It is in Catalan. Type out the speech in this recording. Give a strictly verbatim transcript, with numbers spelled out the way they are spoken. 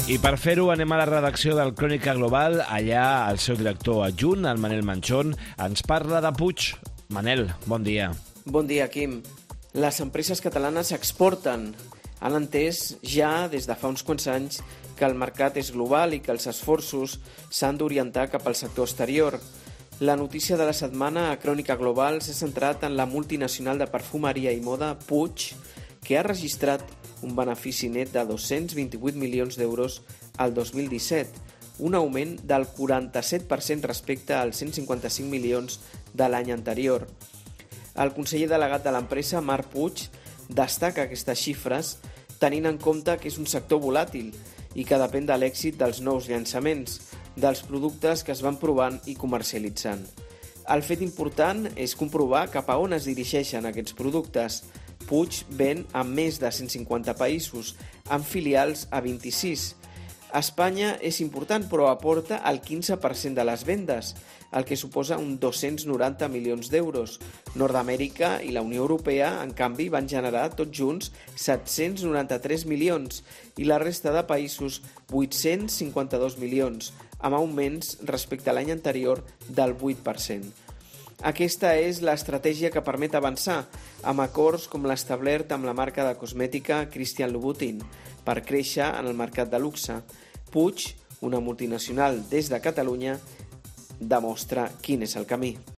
I per fer-ho anem a la redacció del Crònica Global. Allà el seu director adjunt, el Manel Manchón, ens parla de Puig. Manel, bon dia. Bon dia, Quim. Les empreses catalanes exporten. Han entès ja des de fa uns quants anys que el mercat és global i que els esforços s'han d'orientar cap al sector exterior. La notícia de la setmana a Crònica Global s'ha centrat en la multinacional de perfumeria i moda Puig, que ha registrat un benefici net de dos-cents vint-i-vuit milions d'euros al dos mil disset, un augment del quaranta-set per cent respecte als cent cinquanta-cinc milions de l'any anterior. El conseller delegat de l'empresa, Marc Puig, destaca aquestes xifres tenint en compte que és un sector volàtil i que depèn de l'èxit dels nous llançaments, dels productes que es van provant i comercialitzant. El fet important és comprovar cap a on es dirigeixen aquests productes. Puig ven a més de cent cinquanta països, amb filials a vint-i-sis. Espanya és important, però aporta el quinze per cent de les vendes, el que suposa uns dos-cents noranta milions d'euros. Nord-Amèrica i la Unió Europea, en canvi, van generar tots junts set-cents noranta-tres milions i la resta de països vuit-cents cinquanta-dos milions, amb augments respecte a l'any anterior del vuit per cent. Aquesta és l'estratègia que permet avançar, amb acords com l'establert amb la marca de cosmètica Christian Louboutin, per créixer en el mercat de luxe. Puig, una multinacional des de Catalunya, demostra quin és el camí.